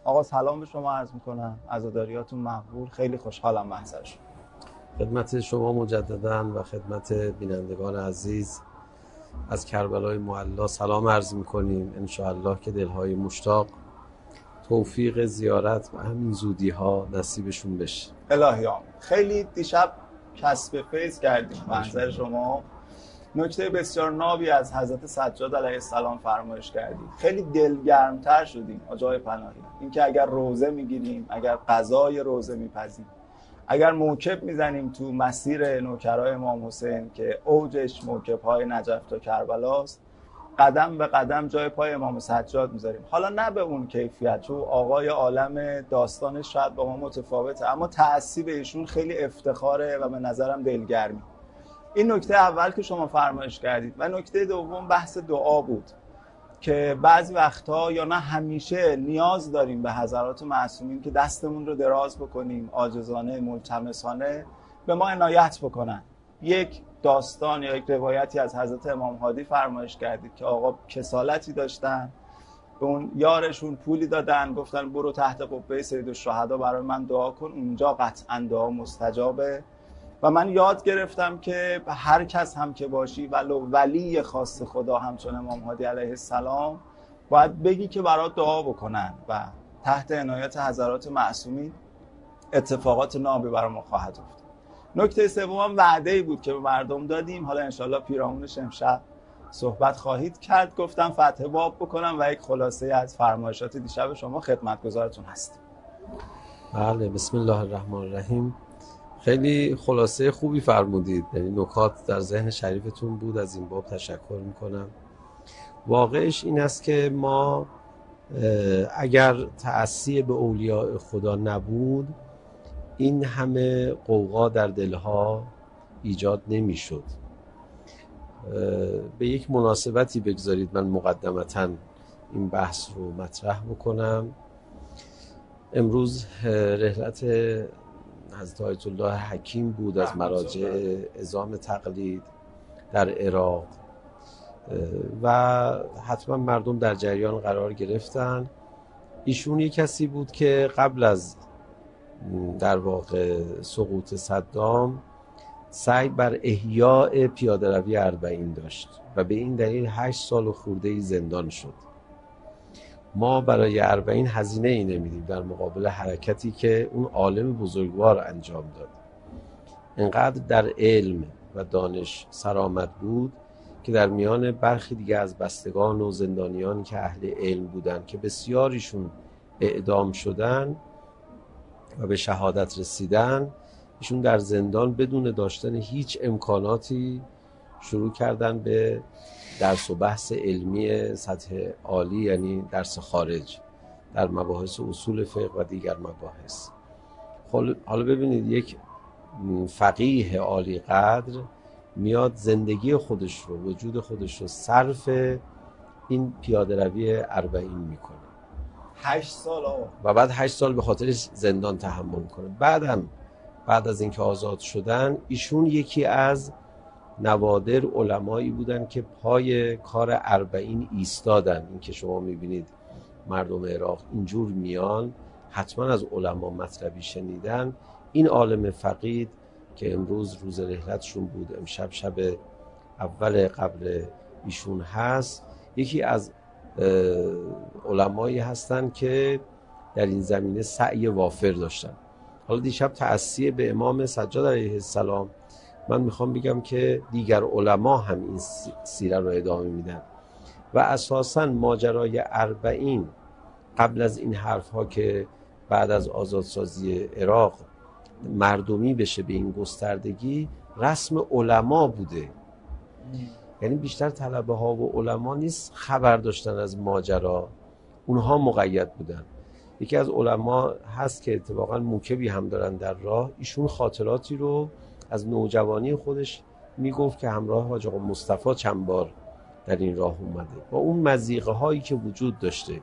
آقا سلام به شما عرض میکنم، عزاداریاتون مقبول. خیلی خوشحالم محضر شد. خدمت شما مجدداً و خدمت بینندگان عزیز از کربلای معلا سلام عرض میکنیم. انشاءالله که دلهای مشتاق توفیق زیارت و همین زودی ها نصیبشون بشه. الهی آمین. خیلی دیشب کسب فیض کردیم محضر شما. نکته بسیار نابی از حضرت سجاد علیه السلام فرمایش کردیم. خیلی دلگرمتر شدیم آجای پناهی. اینکه اگر روزه میگیریم، اگر قضای روزه میپزیم، اگر موکب میزنیم تو مسیر نوکرای امام حسین که اوجش موکب‌های نجف تا کربلاست، قدم به قدم جای پای امام سجاد میذاریم. حالا نه به اون کیفیت، چون آقای عالم داستانش شاید با ما متفاوته، اما تأثیر به ایشون خیلی افتخاره و به نظرم دلگرمی. این نکته اول که شما فرمایش کردید. و نکته دوم بحث دعا بود که بعضی وقتها یا نه همیشه نیاز داریم به حضرات معصومین که دستمون رو دراز بکنیم، عاجزانه ملتمسانه به ما عنایت بکنن. یک داستان یا یک روایتی از حضرت امام هادی فرمایش کردید که آقا کسالتی داشتن، به اون یارشون پولی دادن، گفتن برو تحت قبه سید الشهدا برای من دعا کن، اونجا قطعا دعا مستجابه. و من یاد گرفتم که هر کس هم که باشی، ولو ولی خاص خدا همچون امام هادی علیه السلام، باید بگی که برات دعا بکنن و تحت عنایت حضرات معصومین اتفاقات نابی برای ما خواهد افتاد. نکته سوم وعده‌ای بود که به مردم دادیم. حالا انشالله پیرامونش امشب صحبت خواهید کرد. گفتم فتح باب بکنم و یک خلاصه از فرمایشات دیشب شما خدمتگزارتون هستیم. بله، بسم الله الرحمن الرحیم. خیلی خلاصه خوبی فرمودید، یعنی نکات در ذهن شریفتون بود، از این باب تشکر میکنم. واقعش این است که ما اگر تأثیر به اولیاء خدا نبود، این همه غوغا در دلها ایجاد نمیشد. به یک مناسبتی بگذارید من مقدمتاً این بحث رو مطرح بکنم. امروز رحلت حضرت آیت الله حکیم بود از مراجع عظام تقلید در عراق و حتما مردم در جریان قرار گرفتن. ایشون یک کسی بود که قبل از در واقع سقوط صدام سعی بر احیاء پیاده روی اربعین داشت و به این دلیل 8 سال و خورده‌ای زندان شد. ما برای اربعین هزینه ای نمیدیم در مقابل حرکتی که اون عالم بزرگوار انجام داد. انقدر در علم و دانش سرآمد بود که در میان برخی دیگه از بستگان و زندانیانی که اهل علم بودن که بسیاریشون اعدام شدن و به شهادت رسیدن، ایشون در زندان بدون داشتن هیچ امکاناتی شروع کردن به درس و بحث علمی سطح عالی، یعنی درس خارج در مباحث اصول فقه و دیگر مباحث. حالا ببینید یک فقیه عالی قدر میاد زندگی خودش رو، وجود خودش رو صرف این پیاده روی اربعین میکنه. 8 سال و بعد 8 سال به خاطر زندان تحمل میکنه. بعد از اینکه آزاد شدن، ایشون یکی از نوادر علمایی بودن که پای کار اربعین ایستادن. این که شما میبینید مردم عراق اینجور میان، حتما از علما مطلبی شنیدن. این عالم فقید که امروز روز رحلتشون بود، امشب شب اول قبر ایشون هست، یکی از علمایی هستن که در این زمینه سعی وافر داشتن. حالا دیشب تأسیه به امام سجاد علیه السلام، من میخوام بگم که دیگر علما هم این سیره رو ادامه میدن و اساساً ماجرای اربعین قبل از این حرف ها که بعد از آزادسازی عراق مردمی بشه به این گستردگی، رسم علما بوده. یعنی بیشتر طلبه ها و علما نیست خبر داشتن از ماجرا، اونها مقید بودن. یکی از علما هست که اتفاقا موکبی هم دارن در راه، ایشون خاطراتی رو از نوجوانی خودش میگفت که همراه حاج آقا مصطفی چند بار در این راه اومده با اون مضیقه هایی که وجود داشته.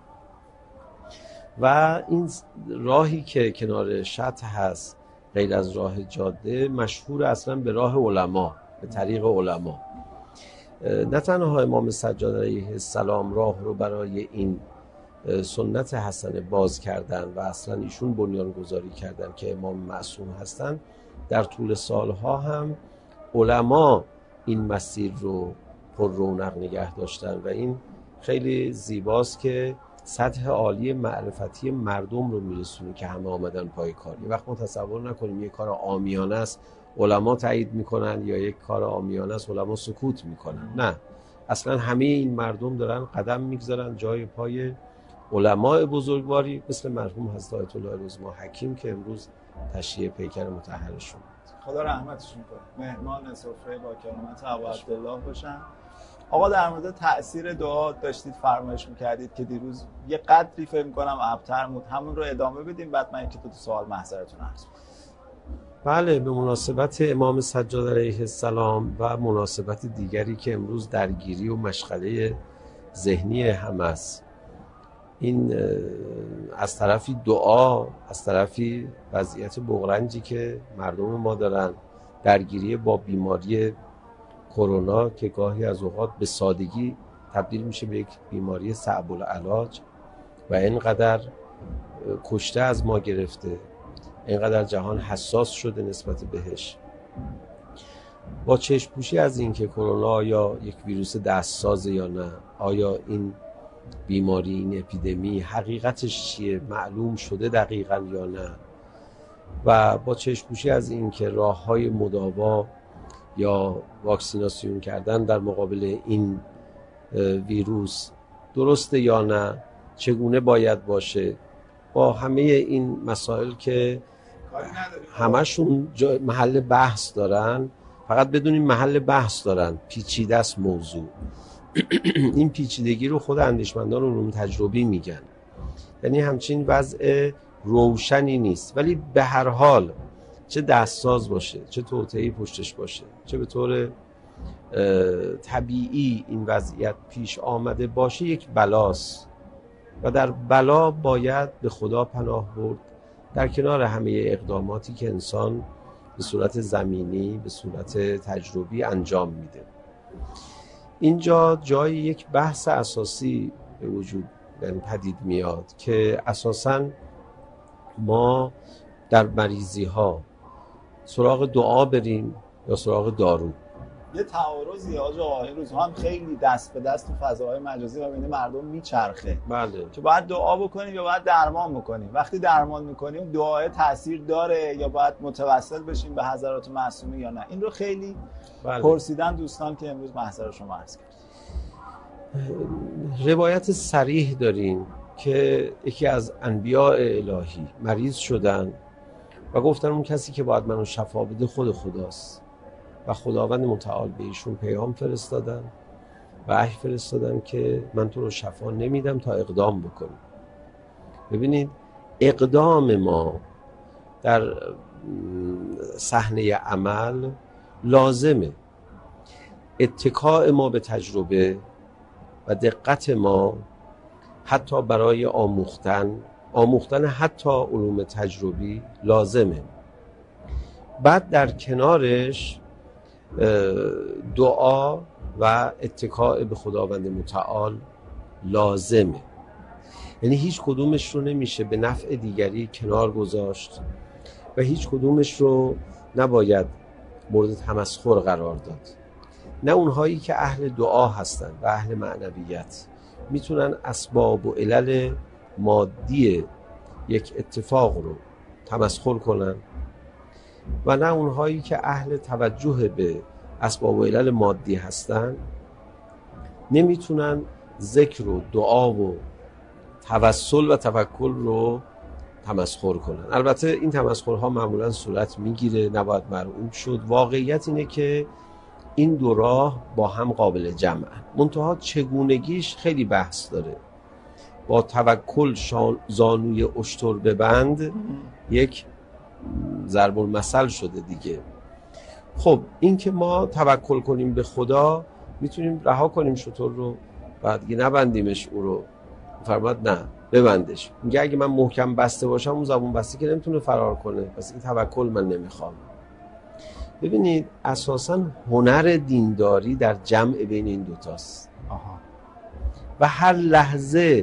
و این راهی که کنار شط هست غیر از راه جاده، مشهور اصلا به راه علما، به طریق علما. نه تنها امام سجاد علیه السلام راه رو برای این سنت حسن باز کردن و اصلا ایشون بنیان گذاری کردن که امام معصوم هستن، در طول سالها هم علما این مسیر رو پر رونق نگه داشتن و این خیلی زیباست که سطح عالی معرفتی مردم رو میرسونه که همه آمدن پای کار. یه وقت ما تصور نکنیم یک کار عامیانه است علما تایید میکنن یا یک کار عامیانه است علما سکوت میکنن. نه، اصلا همه این مردم دارن قدم میگذارن جای پای علماء بزرگواری مثل مرحوم حضرت آیت الله رضا حکیم که امروز تشییع پیکر مطهرشون. خدا رحمتشون کنه. مهمان سفره با کرامت ابو عبدالله باشن. آقا در مورد تأثیر دعا داشتید فرمایش می‌کردید که دیروز یه قدری فکر می‌کنم ابتر بود، همون رو ادامه بدیم بعد من یک دو سوال محضرتون عرض کنم. بله، به مناسبت امام سجاد علیه السلام و مناسبت دیگری که امروز درگیری و مشغله ذهنی هم است، این از طرفی دعا، از طرفی وضعیت بغرنجی که مردم ما دارن، درگیری با بیماری کرونا که گاهی از اوقات به سادگی تبدیل میشه به یک بیماری صعب العلاج و اینقدر کشته از ما گرفته، اینقدر جهان حساس شده نسبت بهش. با چشم پوشی از این که کرونا آیا یک ویروس دستسازه یا نه، آیا این بیماری، این اپیدمی حقیقتش چیه، معلوم شده دقیقاً یا نه، و با چشم پوشی از این که راه‌های مداوا یا واکسیناسیون کردن در مقابل این ویروس درسته یا نه، چگونه باید باشه، با همه این مسائل که همشون محل بحث دارن، فقط بدونیم محل بحث دارن، پیچیده است موضوع. این پیچیدگی رو خود اندیشمندان علوم تجربی میگن، یعنی همچین وضع روشنی نیست، ولی به هر حال چه دستساز باشه، چه توطئه‌ای پشتش باشه، چه به طور طبیعی این وضعیت پیش آمده باشه، یک بلاست و در بلا باید به خدا پناه برد، در کنار همه اقداماتی که انسان به صورت زمینی، به صورت تجربی انجام میده. اینجا جای یک بحث اساسی به وجود پدید میاد که اساساً ما در مریضی ها سراغ دعا بریم یا سراغ دارو. یه تعارضی آقا این روزها هم خیلی دست به دست تو فضاهای مجازی و بین مردم میچرخه. بله. که باید دعا بکنیم یا باید درمان بکنیم. وقتی درمان میکنیم دعای تاثیر داره یا باید متوسل بشیم به حضرات معصومه یا نه؟ این رو خیلی پرسیدن دوستان که امروز محضر شما عرض کردم. روایت صریح داریم که یکی از انبیاء الهی مریض شدن و گفتن اون کسی که باید منو شفا بده خود خداست و خداوند متعال به ایشون پیام فرستادن و وحی فرستادن که من تو رو شفا نمیدم تا اقدام بکنی. ببینید اقدام ما در صحنه عمل لازمه، اتکاء ما به تجربه و دقت ما حتی برای آموختن حتی علوم تجربی لازمه. بعد در کنارش دعا و اتکاء به خداوند متعال لازمه. یعنی هیچ کدومش رو نمیشه به نفع دیگری کنار گذاشت و هیچ کدومش رو نباید مورد تمسخر قرار داد. نه اونهایی که اهل دعا هستن و اهل معنویت میتونن اسباب و علل مادی یک اتفاق رو تمسخر کنن و نه اونهایی که اهل توجه به اسباب و علل مادی هستن نمیتونن ذکر و دعا و توسل و توکل رو تمسخر کنن. البته این تمسخرها معمولا صورت میگیره، نباید مرعوب شد. واقعیت اینه که این دو راه با هم قابل جمعن، منتها چگونگیش خیلی بحث داره. با توکل زانوی اشتر ببند یک ضرب المثل شده دیگه. خب این که ما توکل کنیم به خدا، میتونیم رها کنیم شتر رو بعد دیگه نبندیمش، او رو فرماد نه ببندش. میگه اگه من محکم بسته باشم اون زبون بسته که نمیتونه فرار کنه، پس این توکل من نمیخوام. ببینید اساساً هنر دینداری در جمع بین این دوتاست و هر لحظه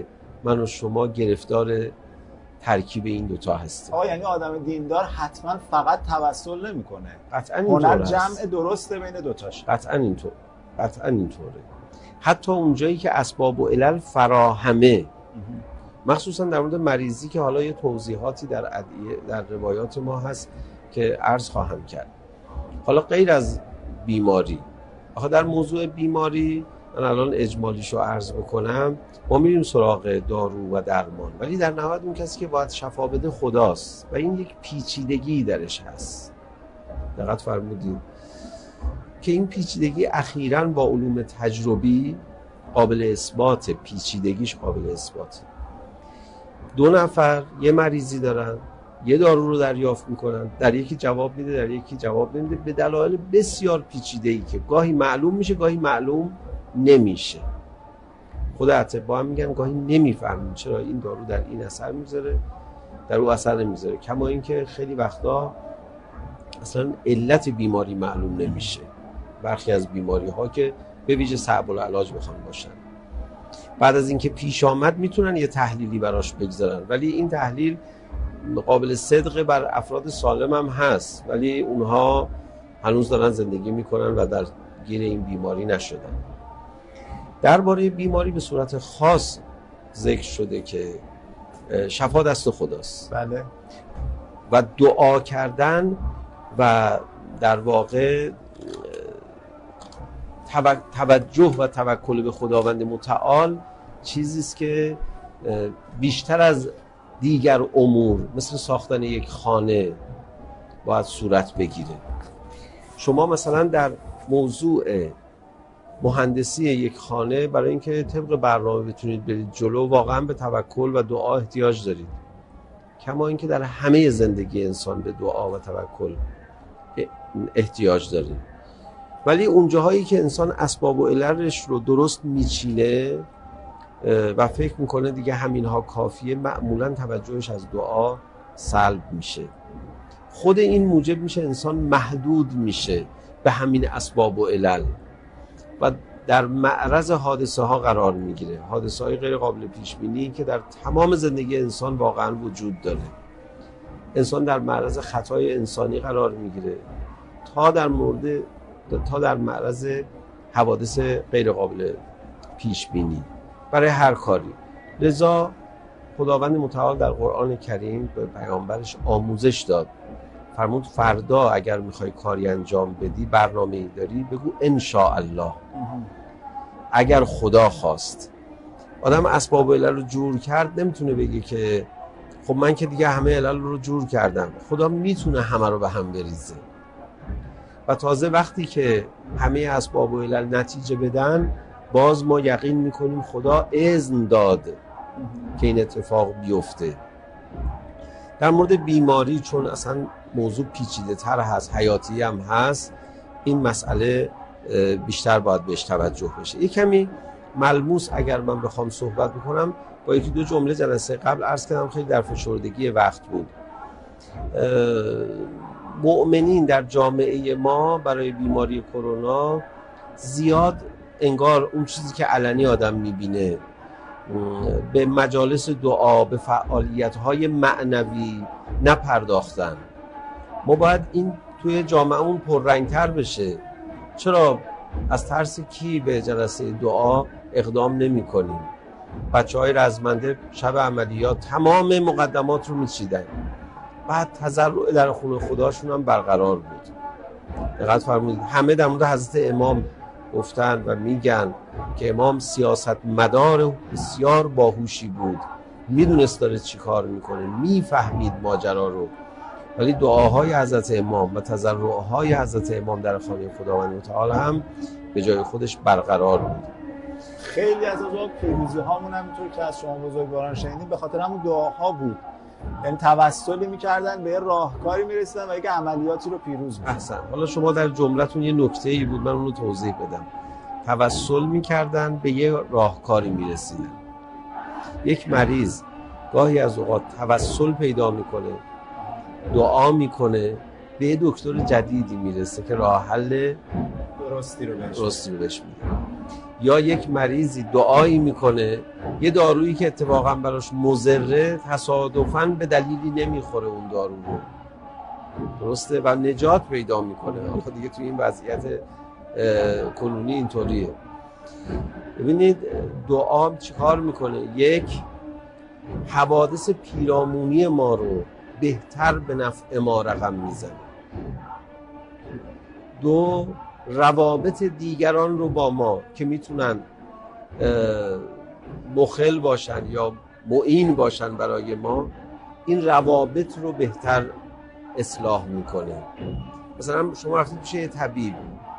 من و شما گرفتار ترکیب این دوتا هستیم. یعنی آدم دیندار حتما فقط توسل نمیکنه، قطعا اینطور هنر هست. جمع درسته بین دوتاش. قطعا اینطوره. حتی اونجایی که اسباب و علل فراهمه، مخصوصا در مورد مریضی که حالا یه توضیحاتی در روایات ما هست که عرض خواهم کرد. حالا غیر از بیماری، آخه در موضوع بیماری من الان اجمالیشو عرض بکنم، ما میریم سراغ دارو و درمان، ولی در نهایت اون کسی که باید شفا بده خداست و این یک پیچیدگی درش هست. دقت فرمودید که این پیچیدگی اخیراً با علوم تجربی قابل اثبات، پیچیدگیش قابل اثباته. 2 نفر یه مریضی دارن، یه دارو رو دریافت میکنن، در یکی جواب میده، در یکی جواب نمیده، به دلایل بسیار پیچیده‌ای که گاهی معلوم میشه، گاهی معلوم نمیشه. خود اطباء هم میگن گاهی نمیفهمیم چرا این دارو در این اثر میذاره، در اون اثر نمیذاره. کما اینکه خیلی وقتا اصلا علت بیماری معلوم نمیشه. برخی از بیماری ها که به ویژه صعب العلاج بخوان باشن، بعد از اینکه پیش آمد میتونن یه تحلیلی براش بگذارن، ولی این تحلیل قابل صدق بر افراد سالم هم هست، ولی اونها هنوز دارن زندگی میکنن و در گیر این بیماری نشدن. درباره بیماری به صورت خاص ذکر شده که شفا دست خداست. بله. و دعا کردن و در واقع توجه و توکل به خداوند متعال چیزی است که بیشتر از دیگر امور مثل ساختن یک خانه باید صورت بگیره. شما مثلا در موضوع مهندسی یک خانه برای اینکه طبق برنامه بتونید برید جلو واقعا به توکل و دعا احتیاج دارید، کما اینکه در همه زندگی انسان به دعا و توکل احتیاج دارید. ولی اون جاهایی که انسان اسباب و عللش رو درست میچینه و فکر میکنه دیگه همینها کافیه، معمولا توجهش از دعا سلب میشه. خود این موجب میشه انسان محدود میشه به همین اسباب و علل و در معرض حادثه ها قرار میگیره، حادثه های غیر قابل پیش بینی که در تمام زندگی انسان واقعا وجود داره. انسان در معرض خطای انسانی قرار میگیره تا در معرض حوادث غیر قابل پیش بینی برای هر کاری. لذا خداوند متعال در قرآن کریم به پیامبرش آموزش داد، فرمود فردا اگر میخوای کاری انجام بدی، برنامه‌ای داری، بگو ان شاء الله، اگر خدا خواست. آدم اسباب و علل رو جور کرد نمیتونه بگه که خب من که دیگه همه علل رو جور کردم. خدا میتونه همه رو به هم بریزه و تازه وقتی که همه اسباب و علل نتیجه بدن، باز ما یقین میکنیم خدا اذن داد که این اتفاق بیفته. در مورد بیماری چون اصلا موضوع پیچیده تر هست، حیاتی هم هست، این مسئله بیشتر باید بهش توجه بشه. یک کمی ملموس اگر من بخوام صحبت بکنم، با 1-2 جمله جلسه قبل عرض کردم، خیلی در فشردگی وقت بود. مؤمنین در جامعه ما برای بیماری کرونا زیاد انگار اون چیزی که علنی آدم میبینه به مجالس دعا، به فعالیت‌های معنوی نپرداختن. ما باید این توی جامعهمون پررنگ‌تر بشه. چرا از ترس کی به جلسه دعا اقدام نمی‌کنیم؟ بچه‌های رزمنده شب عملیات تمام مقدمات رو می‌چیدن، بعد تضرع در خونه خداشون هم برقرار بود. دقت فرمودید همه در مورد حضرت امام گفتن و میگن که امام سیاست مدار بسیار باهوشی بود، میدونست داره چی کار میکنه، میفهمید ماجرا رو، ولی دعاهای حضرت امام و تضرعهای حضرت امام در خانه خداوند متعال هم به جای خودش برقرار بود. خیلی از پیروزی هامون هم اینطور که از شما بزرگواران شنیدیم به خاطر همون دعاها بود. یعنی توسلی میکردن، به یه راهکاری میرسیدن و یک عملیاتی رو پیروز می‌شدن. احسن. حالا شما در جملتون یه نکته‌ای بود، من اون رو توضیح بدم. توسل میکردن، به یه راهکاری میرسیدن. یک مریض گاهی از اوقات توسل پیدا میکنه، دعا میکنه، به یه دکتر جدیدی میرسه که راه حل درستی رو بهش میده. یا یک مریضی دعایی میکنه، یه دارویی که اتفاقا براش مضره تصادفاً به دلیلی نمیخوره اون دارو رو، درسته، و نجات پیدا میکنه. حالا دیگه توی این وضعیت کنونی اینطوریه. ببینید دعا چیکار میکنه؟ یک، حوادث پیرامونی ما رو بهتر به نفع ما رقم میزنه. دو، روابط دیگران رو با ما که میتونن مخل باشن یا معین باشن برای ما، این روابط رو بهتر اصلاح میکنه. مثلا شما رفتید پیش یه طبیب،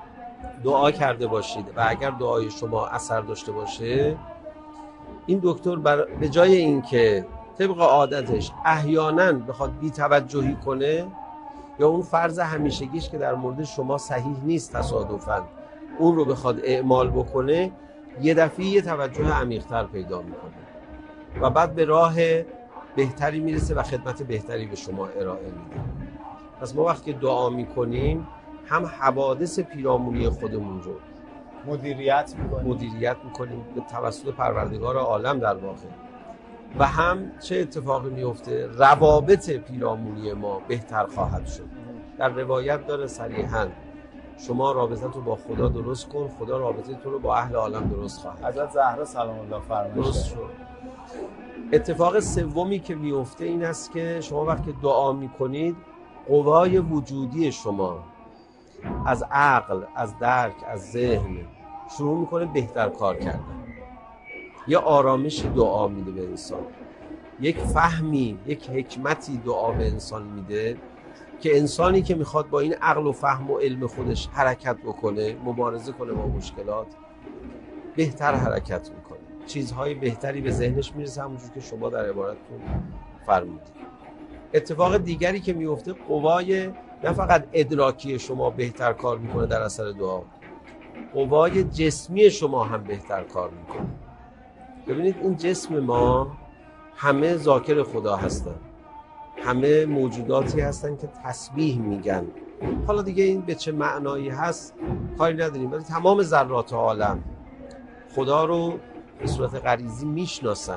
دعا کرده باشید و اگر دعای شما اثر داشته باشه، این دکتر به جای اینکه طبق عادتش احیانا بخواد بی‌توجهی کنه یا اون فرض همیشگیش که در مورد شما صحیح نیست تصادفاً اون رو بخواد اعمال بکنه، یه دفعه یه توجه عمیق‌تر پیدا میکنه و بعد به راه بهتری میرسه و خدمت بهتری به شما ارائه میده. پس ما وقتی دعا میکنیم هم حوادث پیرامونی خودمون رو مدیریت میکنیم به توسط پروردگار عالم در واقع، و هم چه اتفاقی میفته؟ روابط پیرامونی ما بهتر خواهد شد. در روایت داره صریحاً شما رابطه تو با خدا درست کن، خدا رابطه تو رو با اهل عالم درست خواهد. حضرت زهرا سلام الله فرمایش درست شد. اتفاق سومی که میفته این است که شما وقتی دعا میکنید قوای وجودی شما از عقل، از درک، از ذهن شروع میکنه بهتر کار کردن. یه آرامش دعا میده به انسان، یک فهمی، یک حکمتی دعا به انسان میده که انسانی که میخواد با این عقل و فهم و علم خودش حرکت بکنه، مبارزه کنه با مشکلات، بهتر حرکت میکنه، چیزهای بهتری به ذهنش میرسه، همونجور که شما در عبارتتون فرمودید. اتفاق دیگری که میفته، قوای نه فقط ادراکی شما بهتر کار میکنه در اثر دعا، قوای جسمی شما هم بهتر کار میکنه. ببینید این جسم ما همه ذاکر خدا هستن، همه موجوداتی هستن که تسبیح میگن. حالا دیگه این به چه معنایی هست کاری نداریم، ولی تمام ذرات عالم خدا رو به صورت غریزی میشناسن،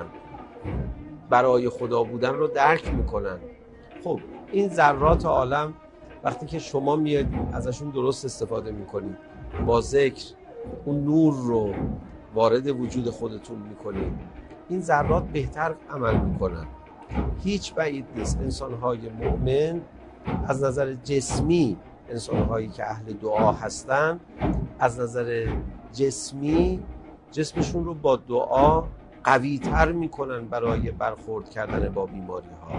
برای خدا بودن رو درک میکنن. خب این ذرات عالم وقتی که شما میاد ازشون درست استفاده میکنید، با ذکر اون نور رو وارد وجود خودتون میکنید، این ذرات بهتر عمل میکنن. هیچ بعید نیست انسان‌های مؤمن از نظر جسمی، انسان‌هایی که اهل دعا هستن، از نظر جسمی جسمشون رو با دعا قوی‌تر میکنن برای برخورد کردن با بیماری‌ها.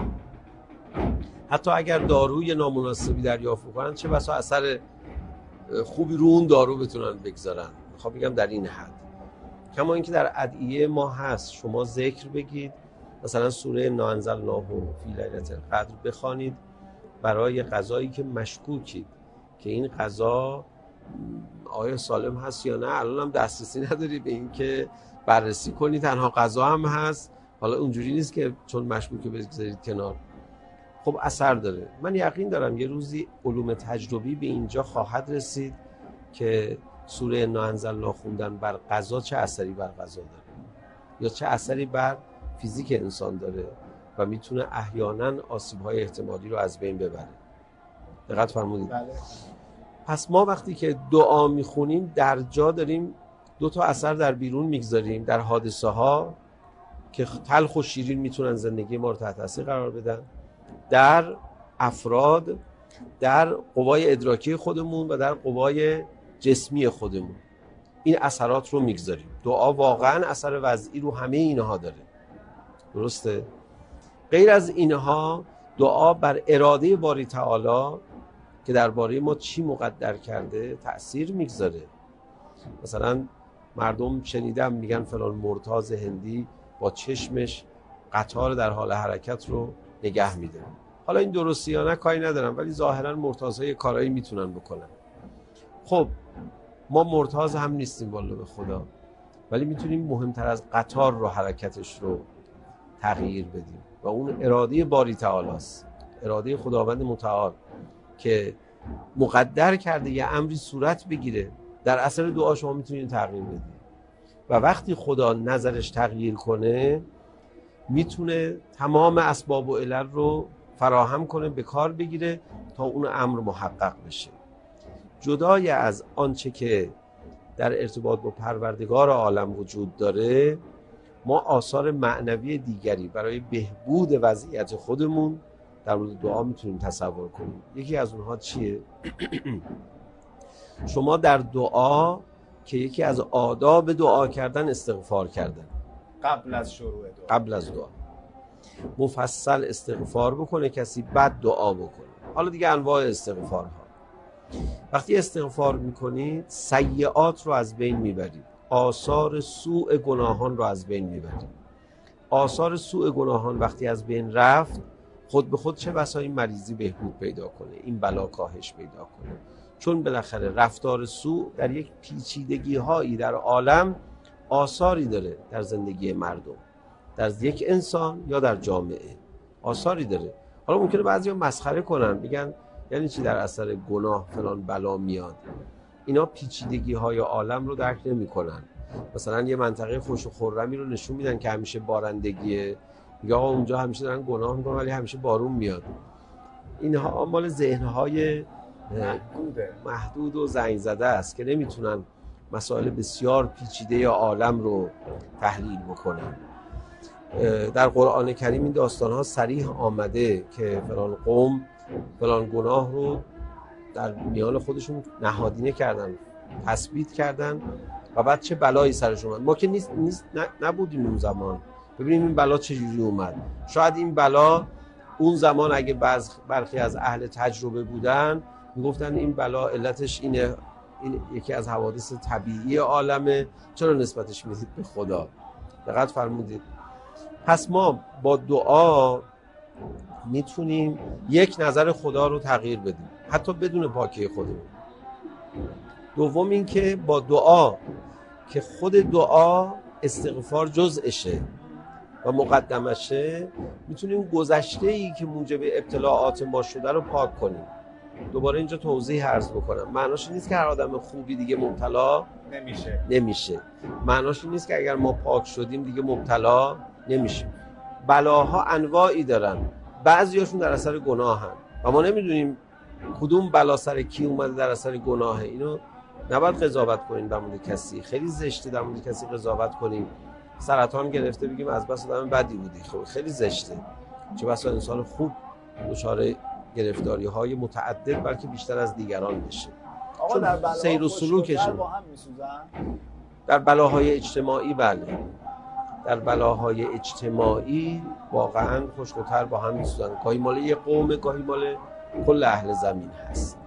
حتی اگر داروی نامناسبی دریافت کنن، چه بسا اثر خوبی رو اون دارو بتونن بگذارن. خب بگم در این حد، کما اینکه در ادعیه ما هست شما ذکر بگید، مثلا سوره انا انزلناه فی لیلة القدر بخوانید برای غذایی که مشکوکید که این غذا آیا سالم هست یا نه. الان هم دسترسی نداری به این که بررسی کنید، تنها غذا هم هست، حالا اونجوری نیست که چون مشکوکه بذارید کنار. خب اثر داره. من یقین دارم یه روزی علوم تجربی به اینجا خواهد رسید که سوره انا انزلناه خوندن بر غذا چه اثری بر غذا داره یا چه اثری بر فیزیک انسان داره و میتونه احیانا آسیب‌های احتمالی رو از بین ببره. دقت فرمودید؟ بله. پس ما وقتی که دعا میخونیم در جا داریم دو تا اثر در بیرون میگذاریم، در حادثه ها که تلخ و شیرین میتونن زندگی ما رو تحت تاثیر قرار بدن، در افراد، در قوای ادراکی خودمون و در قوای جسمی خودمون. این اثرات رو میگذاریم. دعا واقعا اثر وضعی رو همه اینها داره، درسته؟ غیر از اینها دعا بر اراده باری تعالی که درباره ما چی مقدر کرده تأثیر میگذاره. مثلا مردم شنیدم میگن فلان مرتاض هندی با چشمش قطار در حال حرکت رو نگه میده. حالا این درستی یا نه کاری ندارم، ولی ظاهرا مرتاض‌ها یه کارایی میتونن بکنن. خب ما مرتاض هم نیستیم والله به خدا، ولی میتونیم مهمتر از قطار رو حرکتش رو تغییر بدیم و اون اراده باری تعالی است، اراده خداوند متعال که مقدر کرده یه امری صورت بگیره. در اثر دعا شما میتونید تغییر بدید. و وقتی خدا نظرش تغییر کنه میتونه تمام اسباب و علل رو فراهم کنه، به کار بگیره تا اون امر محقق بشه. جدای از آنچه که در ارتباط با پروردگار عالم وجود داره، ما آثار معنوی دیگری برای بهبود وضعیت خودمون در مورد دعا میتونیم تصور کنیم. یکی از اونها چیه؟ شما در دعا که یکی از آداب دعا کردن استغفار کردن، قبل از شروع دعا، قبل از دعا مفصل استغفار بکنه کسی، بعد دعا بکنه. حالا دیگه انواع استغفارها، وقتی استغفار میکنید سیئات رو از بین میبرید، آثار سوء گناهان رو از بین میبرید. آثار سوء گناهان وقتی از بین رفت، خود به خود چه بسا این مریضی بهبود پیدا کنه، این بلا کاهش پیدا کنه. چون بالاخره رفتار سوء در یک پیچیدگی هایی در عالم آثاری داره در زندگی مردم، در یک انسان یا در جامعه آثاری داره. حالا ممکنه بعضیا مسخره کنن، بگن یعنی چی در اثر گناه فلان بلا میاد؟ اینا پیچیدگی های عالم رو درک نمی کنن. مثلا یه منطقه خوش و خرمی رو نشون میدن که همیشه بارندگیه، یا اونجا همیشه دارن گناه میکنن ولی همیشه بارون میاد. اینها مال ذهنهای محدود و زنگ زده است که نمیتونن مسائل بسیار پیچیده عالم رو تحلیل بکنن. در قرآن کریم این داستان‌ها صریح آمده که فلان قوم فلان گناه رو در میان خودشون نهادینه کردن، تثبیت کردن و بعد چه بلایی سرشون اومد. ما که نبودیم اون زمان، ببینیم این بلا چجوری اومد. شاید این بلا اون زمان اگه برخی از اهل تجربه بودن میگفتن این بلا علتش اینه، این یکی از حوادث طبیعی عالمه، چرا نسبتش میدید به خدا؟ دقت فرمودید. پس ما با دعا میتونیم یک نظر خدا رو تغییر بدیم، حتی بدون پاکی خودمون. دوم این که با دعا که خود دعا استغفار جزءشه و مقدمشه، میتونیم گذشته‌ای که موجب ابتلاعات ما شده رو پاک کنیم. دوباره اینجا توضیح عرض بکنم، معناش نیست که هر آدم خوبی دیگه مبتلا نمیشه. معناش نیست که اگر ما پاک شدیم دیگه مبتلا نمیشیم. بلاها انواعی دارن، بعضیاشون در اثر گناهن و ما نمیدونیم کدوم بلا سر کی اومده در اثر گناهه. اینو نباید قضاوت کنیم در مورد کسی، خیلی زشته در مورد کسی قضاوت کنیم. سرطان گرفته بگیم از بس آدم بدی بودی، خب خیلی زشته. چه بسا انسان خوب دچار گرفتاری‌های متعدد بلکه بیشتر از دیگران بشه. آقا در بلاها سیر و سلوکشون با هم میسوزن؟ در بلاهای اجتماعی بله، در بلاهای اجتماعی واقعا خوشگل‌تر با هم میسوزن. گاهی مال یه قوم، گاهی مال کل اهل زمین هست.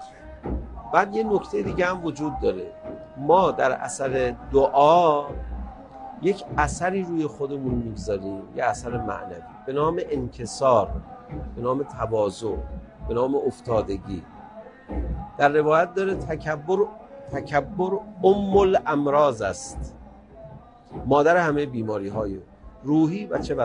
بعد یه نکته دیگه هم وجود داره، ما در اثر دعا یک اثری روی خودمون میگذاریم، یه اثر معنوی به نام انکسار، به نام تواضع، به نام افتادگی. در روایت داره تکبر ام الامراض است، مادر همه بیماری های روحی و چه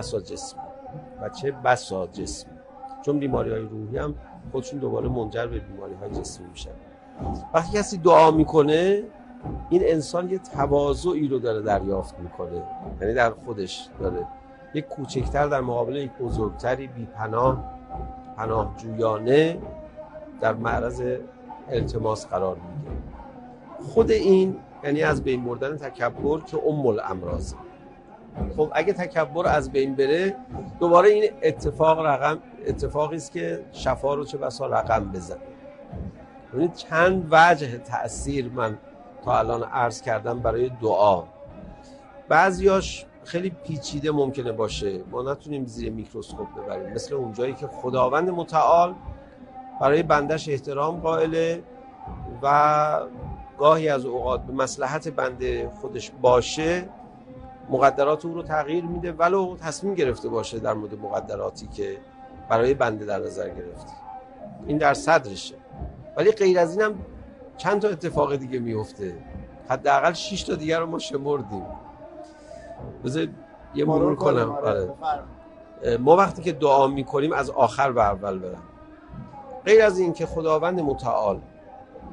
بسا جسمی. چون بیماری های روحی هم خودشون دوباره منجر به بیماری های جسمی میشن. وقتی کسی دعا میکنه این انسان یه تواضعی رو داره دریافت میکنه، یعنی در خودش داره یک کوچکتر در مقابل یک بزرگتری بی پناه جویانه در معرض التماس قرار میگیره. خود این یعنی از بین بردن تکبر که ام الامراض. خب اگه تکبر از بین بره دوباره این اتفاقی است که شفا رو چه بسا رقم بزنه. یعنی چند وجه تأثیر من تا الان عرض کردم برای دعا. بعضیاش خیلی پیچیده ممکنه باشه، ما نتونیم زیر میکروسکوپ ببریم، مثل اونجایی که خداوند متعال برای بندش احترام قائله و گاهی از اوقات به مصلحت بنده خودش باشه مقدرات او رو تغییر میده، ولو تصمیم گرفته باشه در مورد مقدراتی که برای بنده در نظر گرفته. این در صدرشه. ولی غیر از اینم چند تا اتفاق دیگه میفته، حداقل 6 تا دیگه رو ما شمردیم. بذار یه مرور کنم. آره. ما وقتی که دعا میکنیم از آخر به اول برم. غیر از این که خداوند متعال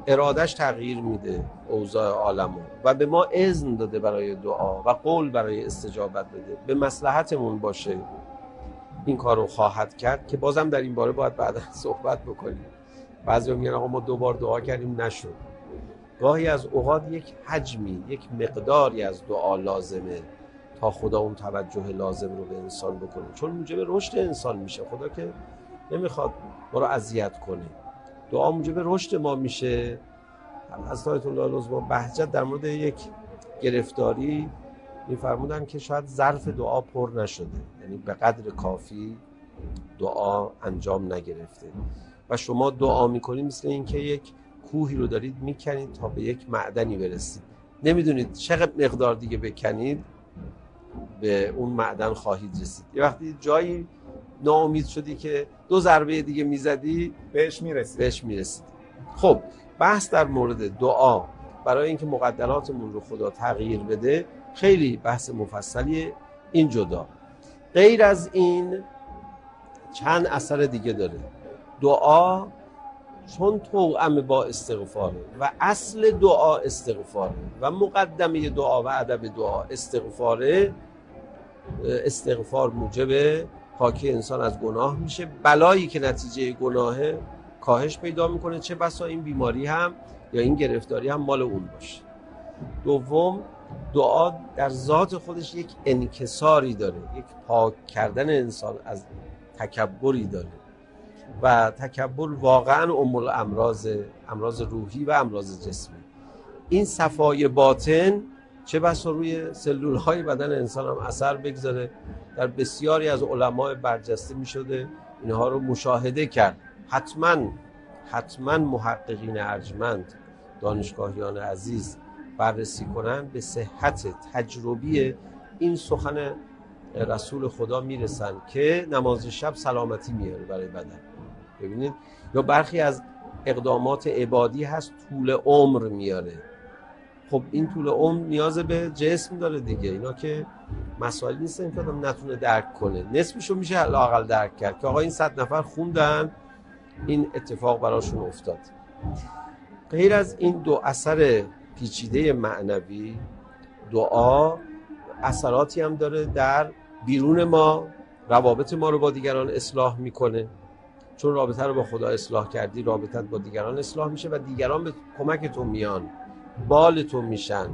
ارادش تغییر میده اوضاع عالمو و به ما اذن داده برای دعا و قول برای استجابت بده، به مصلحتمون باشه این کارو خواهد کرد که بازم در این باره باید بعدا صحبت بکنیم. بعضی میگن آقا ما 2 بار دعا کردیم نشد. گاهی از اوقات یک حجمی، یک مقداری از دعا لازمه تا خدا اون توجه لازم رو به انسان بکنه، چون موجب رشد انسان میشه. خدا که نمیخواد ما رو اذیت کنه. دعا موجب رشد ما میشه. حضرت آیت الله العظما بهجت در مورد یک گرفتاری میفرمودن که شاید ظرف دعا پر نشده، یعنی به قدر کافی دعا انجام نگرفته و شما دعا میکنید مثل اینکه یک کوهی رو دارید میکنید تا به یک معدنی برسید، نمیدونید چقدر مقدار دیگه بکنید به اون معدن خواهید رسید. یه وقتی جایی ناامید شدی که 2 ضربه دیگه میزدی بهش میرسید. خب بحث در مورد دعا برای اینکه مقدراتمون رو خدا تغییر بده خیلی بحث مفصلیه. این جدا غیر از این چند اثر دیگه داره. دعا چون توأم با استغفاره و اصل دعا استغفاره و مقدمه دعا و ادب دعا استغفاره، استغفار موجب پاکی انسان از گناه میشه. بلایی که نتیجه گناهه کاهش پیدا میکنه، چه بسا این بیماری هم یا این گرفتاری هم مال اون باشه. دوم، دعا در ذات خودش یک انکساری داره، یک پاک کردن انسان از تکبری داره و تکبر واقعا امراض روحی و امراض جسمی. این صفای باطن چه بسا روی سلولهای بدن انسان هم اثر بگذاره. در بسیاری از علماء برجسته می شده اینها رو مشاهده کرد. حتما محققین ارجمند، دانشگاهیان عزیز بررسی کنن، به صحت تجربی این سخن رسول خدا میرسن که نماز شب سلامتی میاره برای بدن. ببینید، یا برخی از اقدامات عبادی هست طول عمر میاره. خب این طول عمر نیاز به جسم داره دیگه. اینا که مسائل نیستن که آدم نتونه درک کنه. نصفشو میشه لااقل درک کرد که آقا این 100 نفر خوندن این اتفاق براشون افتاد. غیر از این 2 اثر پیچیده معنوی، دعا اثراتی هم داره در بیرون ما. روابط ما رو با دیگران اصلاح میکنه، چون رابطه رو با خدا اصلاح کردی رابطت با دیگران اصلاح میشه و دیگران به کمک تو میان، بال تو میشن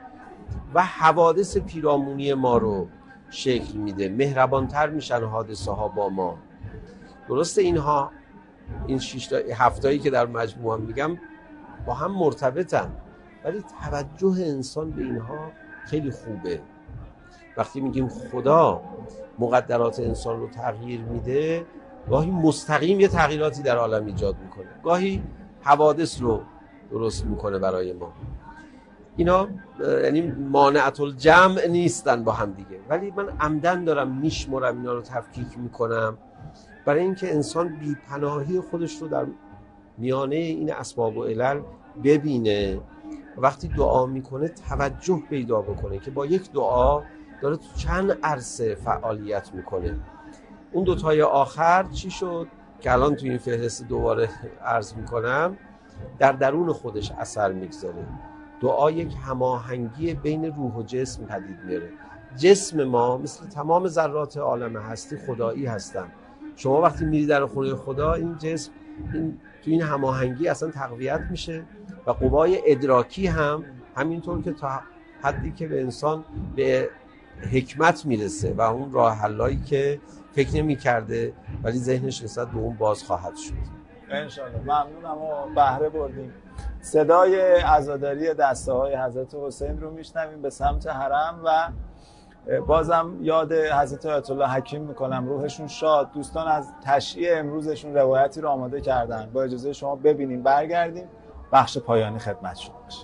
و حوادث پیرامونی ما رو شکل میده، مهربانتر میشن حادثه ها با ما. درسته اینها این 7 تایی که در مجموعه میگم با هم مرتبطن، ولی توجه انسان به اینها خیلی خوبه. وقتی میگیم خدا مقدرات انسان رو تغییر میده، گاهی مستقیم یه تغییراتی در عالم ایجاد میکنه، گاهی حوادث رو درست میکنه برای ما. اینا یعنی مانعت الجمع نیستن با هم دیگه، ولی من عمدن دارم میشمرم اینا رو تفکیک میکنم برای اینکه انسان بی‌پناهی خودش رو در میانه این اسباب و علل ببینه. وقتی دعا میکنه توجه پیدا بکنه که با یک دعا داره تو چند عرصه فعالیت میکنه. اون 2 تای آخر چی شد که الان تو این فهرست دوباره عرض میکنم، در درون خودش اثر میگذاره. دعا یک هماهنگی بین روح و جسم پدید میاره. جسم ما مثل تمام ذرات عالم هستی خدایی هستن. شما وقتی میری در خونه خدا، این جسم تو این هماهنگی اصلا تقویت میشه و قوای ادراکی هم همینطور که تا حدی که به انسان به حکمت میرسه و اون راه حلایی که فکر نمی‌کرده ولی ذهنش نسبت به اون باز خواهد شد. انشالله. ممنونم و بهره بردیم. صدای عزاداری دسته های حضرت حسین رو میشنویم به سمت حرم و بازم یاد حضرت آیت الله حکیم میکنم، روحشون شاد. دوستان از تشییع امروزشون روایتی رو آماده کردن، با اجازه شما ببینیم برگردیم بخش پایانی خدمتشون باشه.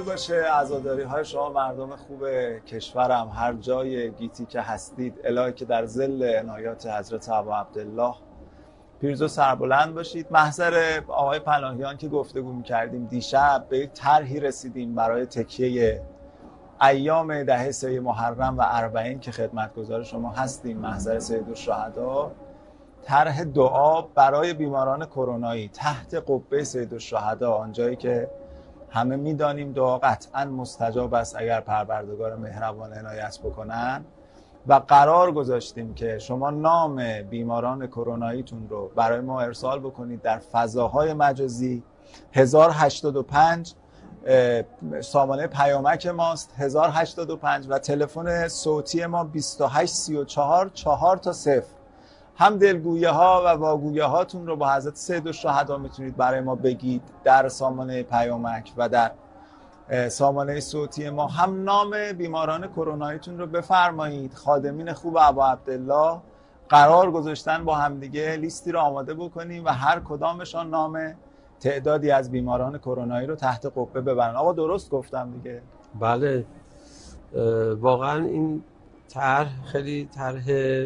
باشه. عزاداری های شما مردم خوب کشورم هر جای گیتی که هستید، الهی که در ظل عنایات حضرت ابا عبدالله پیروز و سربلند باشید. محضر آقای پناهیان که گفتگو می‌کردیم دیشب، به یک طرحی رسیدیم برای تکیه ایام دهه 3 محرم و اربعین که خدمتگزار شما هستیم، محضر سید الشهدا. طرح دعا برای بیماران کرونایی تحت قبه سید الشهدا، آنجایی که همه میدانیم دعا قطعا مستجاب است اگر پروردگار مهربان عنایت بکنن، و قرار گذاشتیم که شما نام بیماران کروناییتون رو برای ما ارسال بکنید در فضاهای مجازی. 1085 سامانه پیامک ماست، 1085 و تلفن صوتی ما 2834 4 تا 0. هم دلگویه ها و واگویه هاتون رو با حضرت سید الشهدا میتونید برای ما بگید در سامانه پیامک و در سامانه صوتی ما، هم نام بیماران کروناییتون رو بفرمایید. خادمین خوب ابا عبدالله قرار گذاشتن با همدیگه لیستی رو آماده بکنیم و هر کدامشان نام تعدادی از بیماران کرونایی رو تحت قبه ببرن. آقا درست گفتم دیگه؟ بله، واقعا این طرح خیلی طرح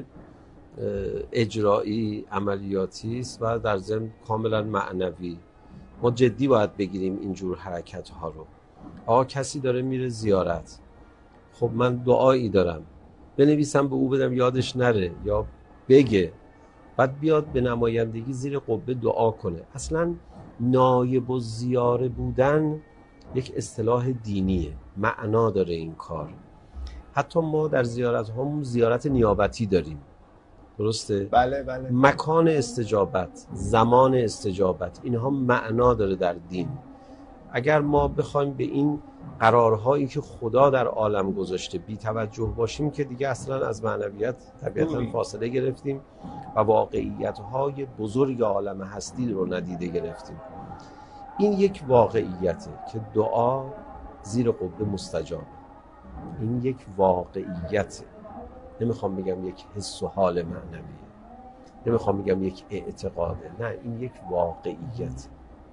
اجرایی عملیاتی است و در ضمن کاملا معنوی. ما جدی باید بگیریم اینجور حرکت ها رو. آقا کسی داره میره زیارت، خب من دعایی دارم بنویسم به او بدم یادش نره یا بگه، بعد بیاد به نمایندگی زیر قبه دعا کنه. اصلا نایب الزیاره بودن یک اصطلاح دینیه، معنا داره این کار. حتی ما در زیارت هم زیارت نیابتی داریم، درسته؟ بله بله. مکان استجابت، زمان استجابت، اینها معنا داره در دین. اگر ما بخوایم به این قرارهایی که خدا در عالم گذاشته بی توجه باشیم که دیگه اصلا از معنویت طبیعتاً فاصله گرفتیم و واقعیت‌های بزرگ عالم هستی رو ندیده گرفتیم. این یک واقعیته که دعا زیر قبه مستجاب. این یک واقعیته، نمیخوام بگم یک حس و حال معنویه، نمیخوام بگم یک اعتقاده، نه، این یک واقعیت.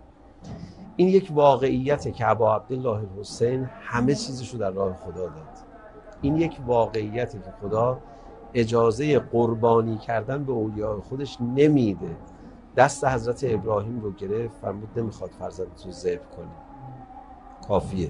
این یک واقعیته که ابا عبدالله الحسین همه چیزشو در راه خدا داد. این یک واقعیته که خدا اجازه قربانی کردن به اولیاء خودش نمیده. دست حضرت ابراهیم رو گرفت، فرمود نمیخواد فرزندتو ذبح کنی، کافیه.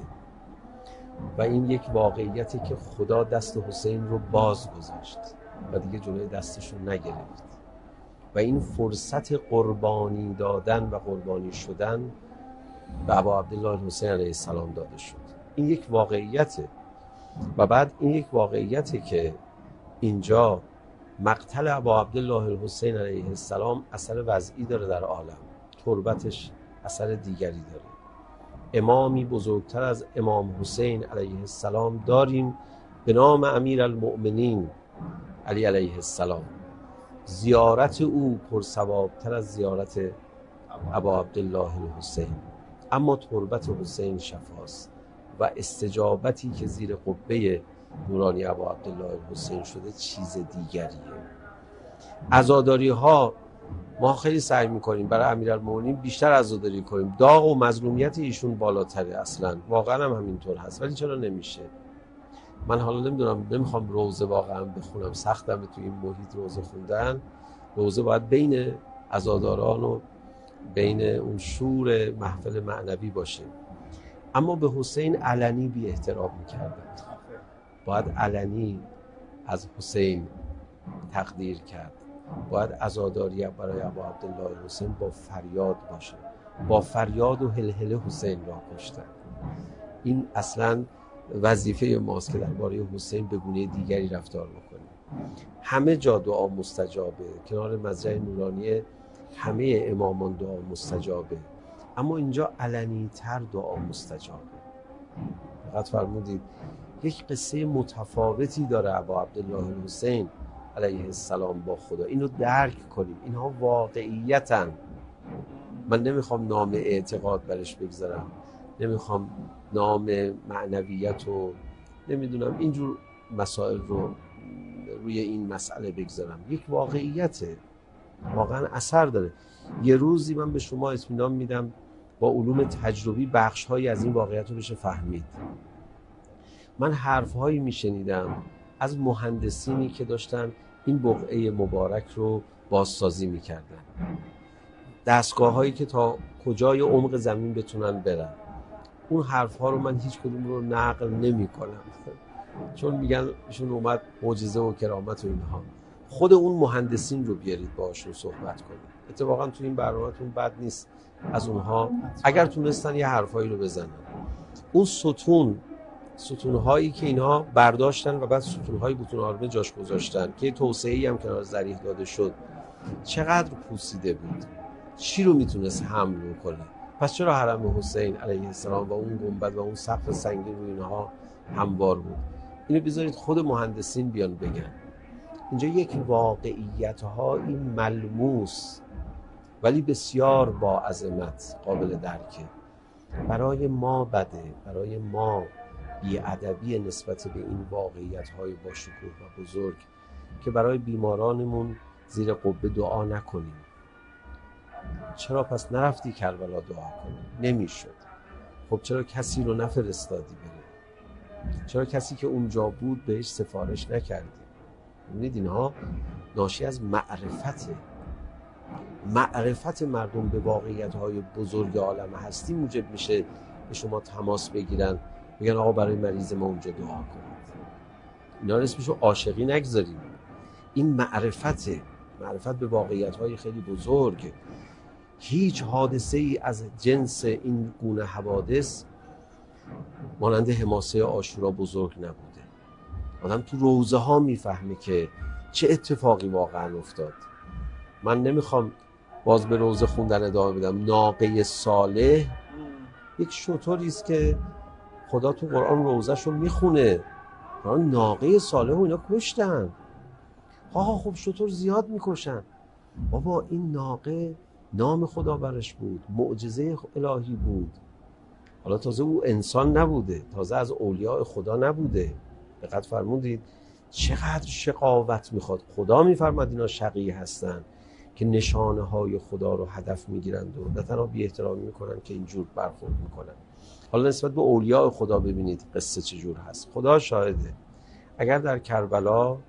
و این یک واقعیتی که خدا دست حسین رو باز گذاشت و دیگه جلوی دستش رو نگرفت و این فرصت قربانی دادن و قربانی شدن به ابا عبدالله الحسین علیه السلام داده شد. این یک واقعیته. و بعد این یک واقعیته که اینجا مقتل ابا عبدالله الحسین علیه السلام اثر وضعی داره در عالم، تربتش اثر دیگری داره. امامی بزرگتر از امام حسین علیه السلام داریم به نام امیر المؤمنین علی علیه السلام. زیارت او پرثوابتر از زیارت ابا عبدالله الحسین، اما تربت حسین شفاست و استجابتی که زیر قبه نورانی ابا عبدالله الحسین شده چیز دیگریه. عزاداری ها ما خیلی سعی میکنیم برای امیرالمومنین بیشتر عزاداری کنیم، داغ و مظلومیت ایشون بالاتره، اصلا واقعا هم همینطور هست، ولی چرا نمیشه؟ من حالا نمیدونم، نمیخوام روزه واقعا بخونم، سختم تو این محیط روزه خوندن. روزه باید بین عزاداران و بین اون شور محفل معنوی باشه. اما به حسین علنی بی احترام میکردن، باید علنی از حسین تقدیر کرد. باید عزاداری برای ابا عبدالله حسین با فریاد باشه، با فریاد و هلهله حسین را کشتن. این اصلا وظیفه ماست که درباره حسین به گونه دیگری رفتار بکنیم. همه جا دعا مستجابه، کنار مزرع نورانی همه امامان دعا مستجابه، اما اینجا علنی تر دعا مستجابه. فقط فرمودید یک قصه متفاوتی داره ابا عبدالله حسین علیه السلام با خدا، اینو درک کنیم. اینها واقعیتن. من نمیخوام نام اعتقاد برش بگذارم، نمیخوام نام معنویت و نمیدونم اینجور مسائل رو روی این مسئله بگذارم. یک واقعیته، واقعا اثر داره. یه روزی من به شما اطمینان میدم با علوم تجربی بخش‌هایی از این واقعیت رو بشه فهمید. من حرف‌هایی میشنیدم از مهندسینی که داشتن این بقعه مبارک رو بازسازی میکردن، دستگاه‌هایی که تا کجای عمق زمین بتونن برن. اون حرف‌ها رو من هیچ کدوم رو نقل نمی‌کنم، چون میگن ایشون اومد معجزه و کرامت و اینها. خود اون مهندسین رو بیارید باهاشون صحبت کنید. اتفاقا تو این برنامه‌تون بد نیست از اونها اگر تونستن یه حرفایی رو بزنن. اون ستون‌هایی که اینها برداشتن و بعد ستون‌های بطون آرمه جاش گذاشتن که توسعه‌ای هم کنار ذریح داده شد، چقدر پوسیده بود، چی رو میتونست حمل کنه؟ پس چرا حرم حسین علیه السلام و اون گنبد و اون سقف سنگی رو اینها هموار بود؟ اینو بذارید خود مهندسین بیان بگن. اینجا یک واقعیت‌هایی ملموس ولی بسیار با عظمت قابل درکه. برای ما بده، برای ما بی‌ادبی نسبت به این واقعیت‌های با شکوه و بزرگ که برای بیمارانمون زیر قبه دعا نکنیم. چرا پس نرفتی کربلا دعا کنی؟ نمیشد. خب چرا کسی رو نفرستادی بره؟ چرا کسی که اونجا بود بهش سفارش نکردی؟ ببینید اینها ناشی از معرفت مردم به واقعیت‌های بزرگ عالم هستی موجب میشه به شما تماس بگیرن، میگن آقا برای مریض ما اونجا دعا کنید. اینا رو اسمشو عاشقی نگذاریم. این معرفت به واقعیت‌های خیلی بزرگ. هیچ حادثه ای از جنس این گونه حوادث مانند حماسه عاشورا بزرگ نبوده. آدم تو روزه ها میفهمه که چه اتفاقی واقعا افتاد. من نمیخوام باز به روزه خوندن ادامه بدم. ناقه صالح یک شتری است که خدا تو قرآن روزش رو میخونه. ناقه صالح رو اینا کشتن. خب شتر زیاد میکشن. بابا این ناقه نام خدا برش بود، معجزه الهی بود. حالا تازه او انسان نبوده، تازه از اولیاء خدا نبوده. دقت فرمودید چقدر شقاوت میخواد. خدا میفرماد اینا شقی هستن که نشانه های خدا رو هدف میگیرند و نه تنها بی احترامی میکنن که اینجور برخورد میکنن. حالا نسبت به اولیاء خدا ببینید قصه چجور هست. خدا شاهده اگر در کربلا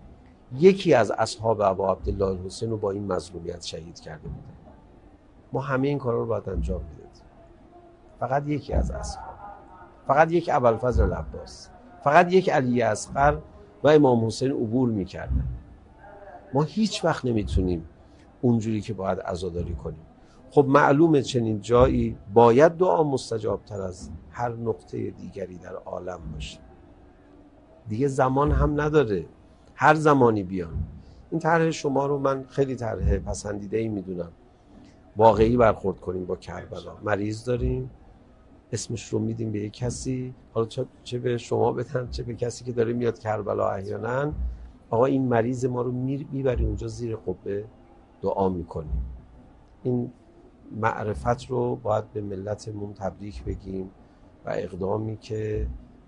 یکی از اصحاب ابا عبدالله الحسین رو با این مظلومیت شهید کرده بوده، ما همه این کارا رو باید انجام میدادیم. فقط یکی از اصحاب، فقط یک ابوالفضل العباس، فقط یک علی اصغر و امام حسین عبور میکردن. ما هیچ وقت نمیتونیم اونجوری که باید عزاداری کنیم. خب معلومه چنین جایی باید دعا مستجاب تر از هر نقطه دیگری در عالم باشه. دیگه زمان هم نداره، هر زمانی بیان. این طرح شما رو من خیلی طرح پسندیده‌ای میدونم. واقعی برخورد کنیم با کربلا. مریض داریم، اسمش رو میدیم به یک کسی، حالا چه به شما بدن چه به کسی که داره میاد کربلا احیانا. آقا این مریض ما رو میبریم اونجا زیر قبه دعا میکنیم. این معرفت رو باید به ملتمون تبریک بگیم و اقدامی که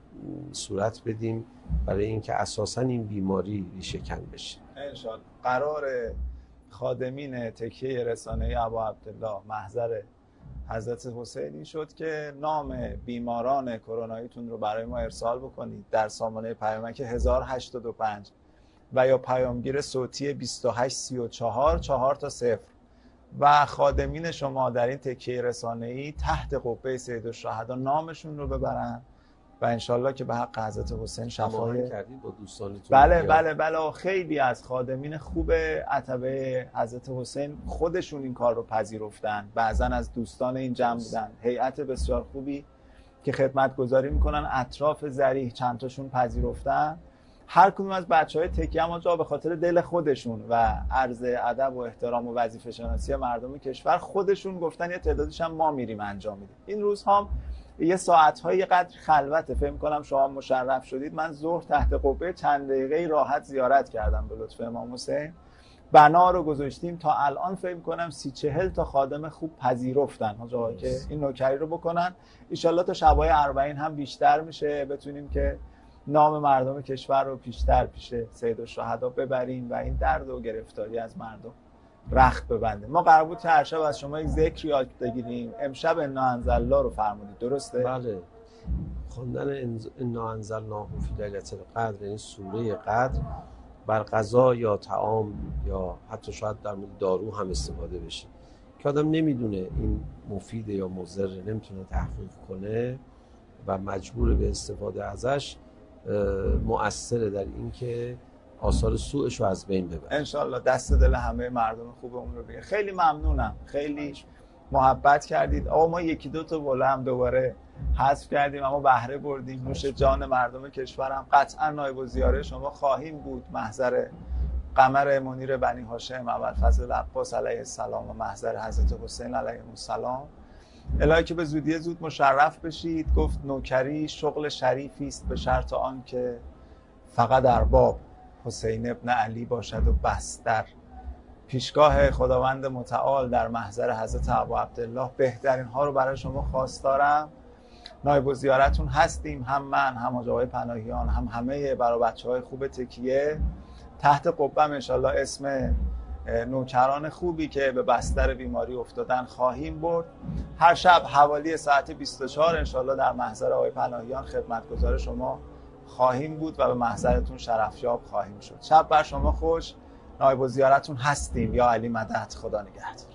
صورت بدیم برای اینکه اساساً این بیماری ریشه کن بشه. انشالله. قرار خادمین تکیه رسانه‌ای ابا عبدالله محضر حضرت حسینی شد که نام بیماران کروناییتون رو برای ما ارسال بکنید در سامانه پیامک 1085 و یا پیامگیر صوتی 2834 4 تا 0 و خادمین شما در این تکیه رسانه‌ای تحت قبه سیدالشهدا نامشون رو ببرن و انشالله که به حق حضرت حسین شفاعت کردید با دوستانتون. بله خیلی از خادمین خوب عتبه حضرت حسین خودشون این کار رو پذیرفتن. بعضن از دوستان این جمع بودن، هیئت بسیار خوبی که خدمت گذاری میکنن اطراف ذریح چند تاشون پذیرفتن. هر کدوم از بچهای تکیه هم جا به خاطر دل خودشون و عرض ادب و احترام و وظیفه شناسی مردم کشور خودشون گفتن یه تعدادش هم ما میریم انجام میدیم. این روزها یه ساعت‌های یه قدر خلوته، فکر می‌کنم شما مشرف شدید. من ظهر تحت قبه چند دقیقه راحت زیارت کردم به لطف امام حسین. بنا رو گذاشتیم تا الان فکر می‌کنم 30-40 تا خادم خوب پذیرفتن جایی که این نوکری رو بکنن. ان شاءالله تا شبای 40 هم بیشتر میشه بتونیم که نام مردم کشور رو پیشتر پیش سیدالشهدا ببریم و این درد و گرفتاری از مردم رخت ببنده. ما قرار بود که هر شب از شما یک ذکر یاد بگیریم. امشب انا انزلنا رو فرمودید، درسته؟ بله. خواندن انا انزلناه فی لیلة القدر، این سوره قدر، بر غذا یا طعام یا حتی شاید در مورد دارو هم استفاده بشه که آدم نمیدونه این مفیده یا مضره، نمیتونه تحقیق کنه و مجبور به استفاده ازش، مؤثره در این که آثار سوءش رو از بین ببره. انشالله دست دل همه مردم خوبمون رو بگیر. خیلی ممنونم، خیلی محبت کردید. آقا ما یکی دو تا بوله هم دوباره حذف کردیم اما بهره بردیم. نوش جان مردم کشورم. قطعا نایب الزیاره شما خواهیم بود. محضر قمر منیر بنی هاشم ابوالفضل عباس علیه السلام و محضر حضرت حسین علیه السلام. الهی که به زودی زود مشرف بشید. گفت نوکری شغل شریفی است به شرط آن که فقط ارباب حسین ابن علی باشد و بس. در پیشگاه خداوند متعال در محضر حضرت ابو عبدالله بهترین ها رو برای شما خواستارم. نایب الزیارتون هستیم، هم من، هم آقای پناهیان، هم همه برای بچه‌های خوب تکیه. تحت قبم انشالله اسم نوکران خوبی که به بستر بیماری افتادن خواهیم برد. هر شب حوالی ساعت 24 انشالله در محضر آقای پناهیان خدمتگزار شما خواهیم بود و به محضرتون شرفیاب خواهیم شد. شب بر شما خوش. نایب الزیارتون هستیم. یا علی مدد. خدا نگهدار.